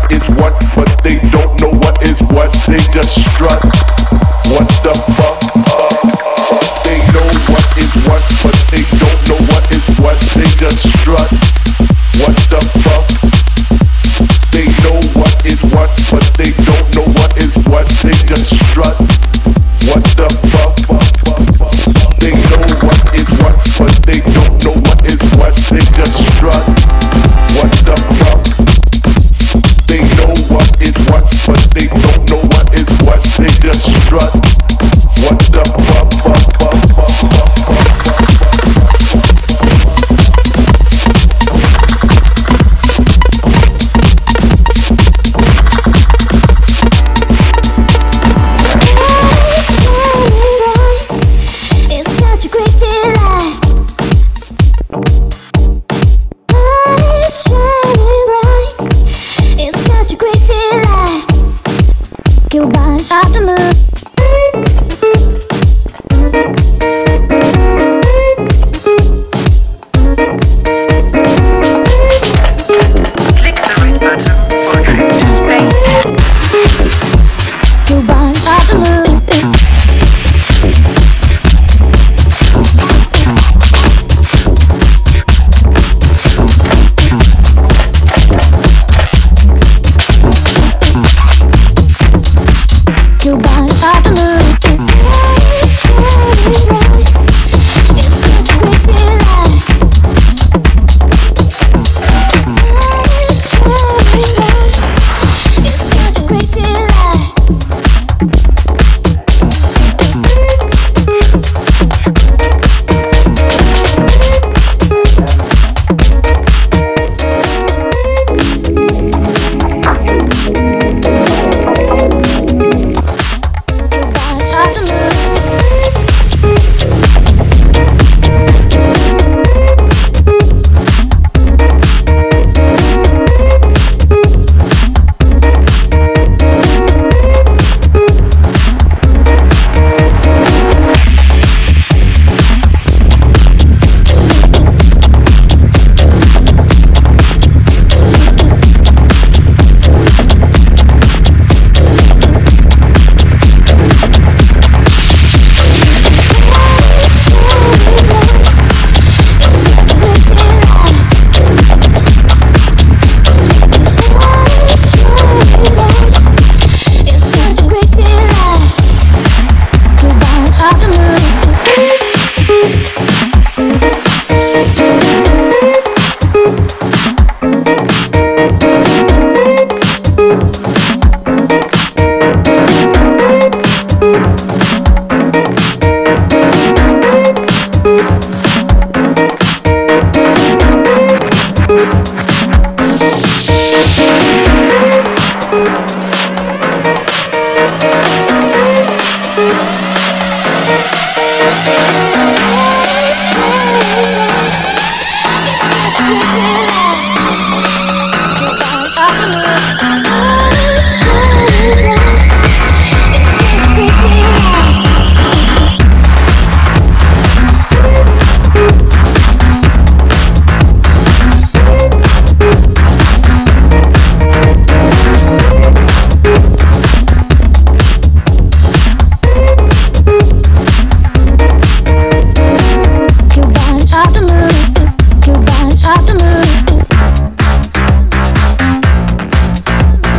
is what, but they don't know what is what. They just strut. What the fuck? They know what is what, but they don't know what is what. They just strut. What the fuck? They know what is what, but they don't know what is what. They just strut. What the fuck? They know what is what, but they don't know what is what. They just strut. What the fuck? They know what is what, but they don't know what is what. They just strut. What the fuck? Stop the move. Click the red button for a trip to space. Your body stop the move. Your body start to move. It's such a great delight. It's such a great delight. Start to move. Stop the move.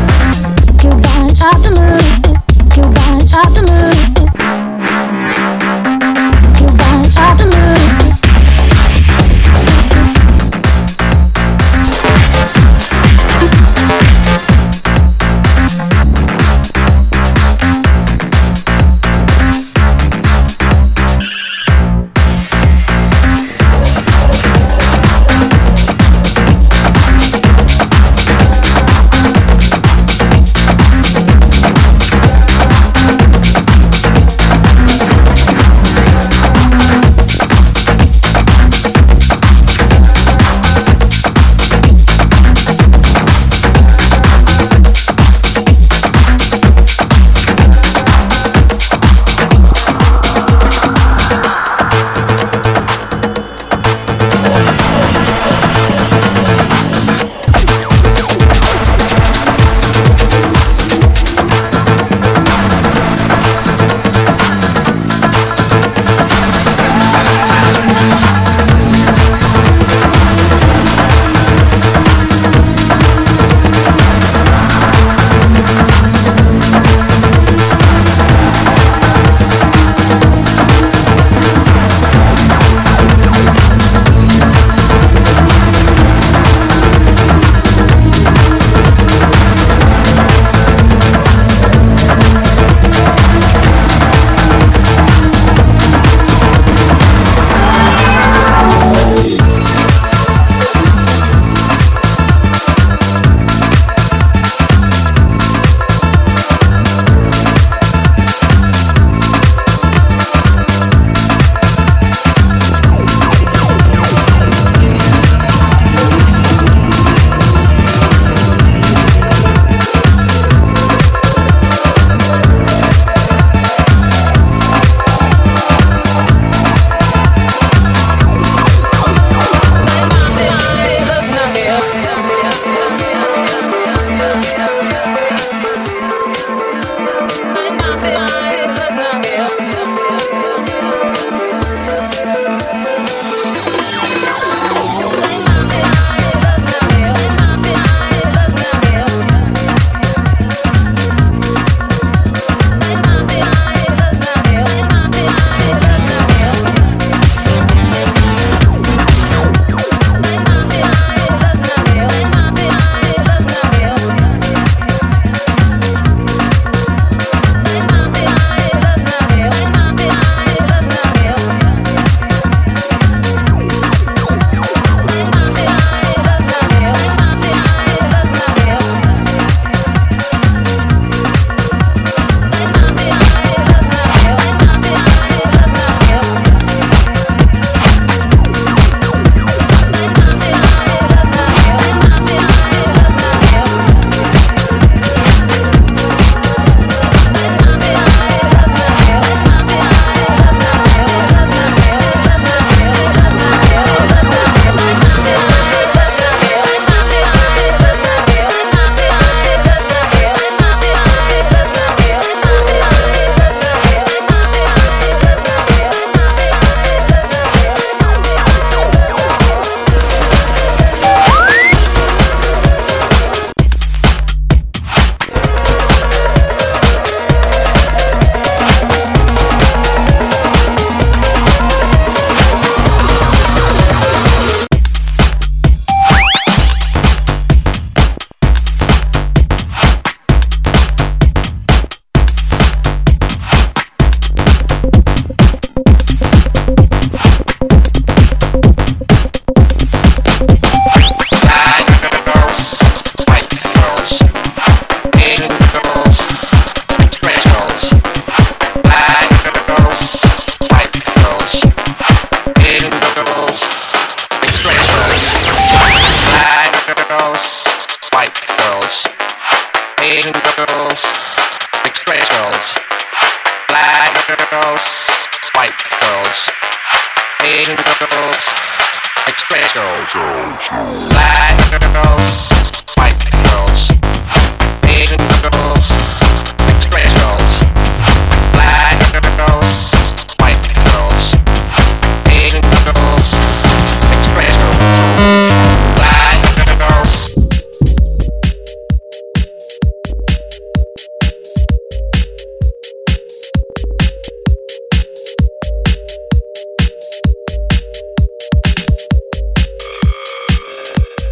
girls, Asian girls, express girls, black girls, white girls, Asian girls, express girls, black girls, white girls, Asian girls, express girls, black girls, white girls, Asian girls, express girls, black girls.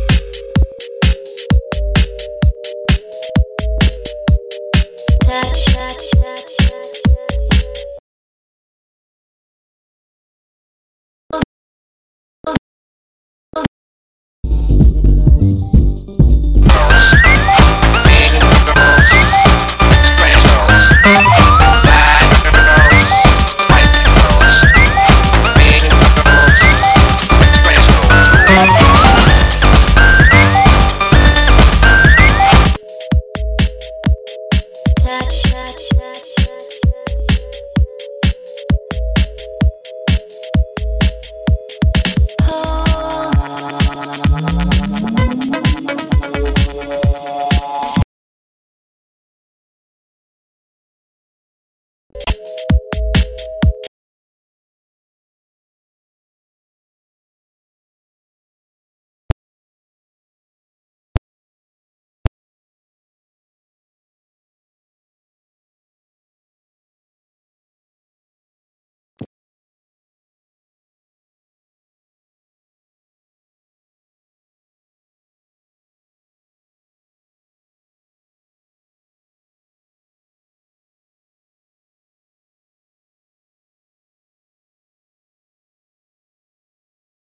Touch